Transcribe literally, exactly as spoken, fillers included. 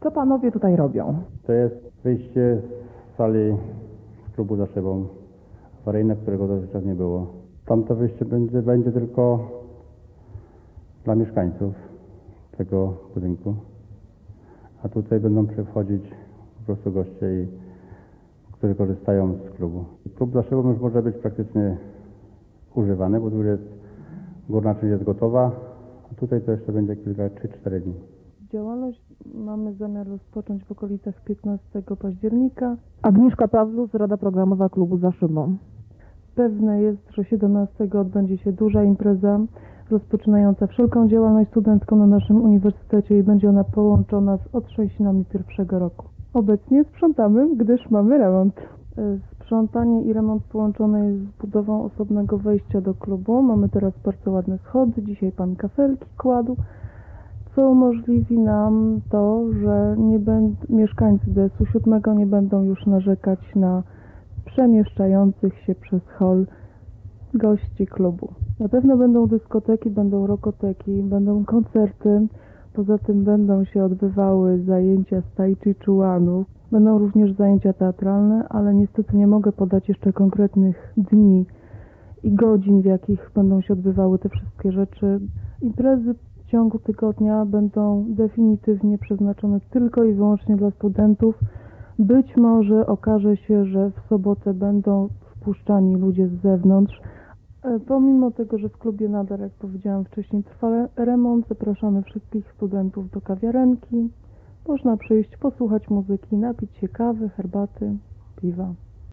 Co panowie tutaj robią? To jest wyjście z sali z klubu za szybą, awaryjne, którego dotychczas nie było. Tamto wyjście będzie, będzie tylko dla mieszkańców tego budynku, a tutaj będą przychodzić po prostu goście, i, którzy korzystają z klubu. Klub za szybą już może być praktycznie używany, bo tu jest górna część jest gotowa, a tutaj to jeszcze będzie kilka, trzy cztery dni. Działalność mamy zamiar rozpocząć w okolicach piętnastego października. Agnieszka Pawlus, Rada Programowa Klubu za szybą. Pewne jest, że siedemnastego odbędzie się duża impreza rozpoczynająca wszelką działalność studencką na naszym uniwersytecie i będzie ona połączona z otrzęsinami pierwszego roku. Obecnie sprzątamy, gdyż mamy remont. E, Sprzątanie i remont połączone jest z budową osobnego wejścia do klubu. Mamy teraz bardzo ładne schody, dzisiaj pan kafelki kładł, co umożliwi nam to, że nie będ- mieszkańcy D S U siódmego nie będą już narzekać na przemieszczających się przez hol gości klubu. Na pewno będą dyskoteki, będą rokoteki, będą koncerty, poza tym będą się odbywały zajęcia z tai chi chuanu, będą również zajęcia teatralne, ale niestety nie mogę podać jeszcze konkretnych dni i godzin, w jakich będą się odbywały te wszystkie rzeczy. Imprezy w ciągu tygodnia będą definitywnie przeznaczone tylko i wyłącznie dla studentów. Być może okaże się, że w sobotę będą wpuszczani ludzie z zewnątrz. E, Pomimo tego, że w klubie nadal, jak powiedziałam wcześniej, trwa re- remont, zapraszamy wszystkich studentów do kawiarenki. Można przyjść, posłuchać muzyki, napić się kawy, herbaty, piwa.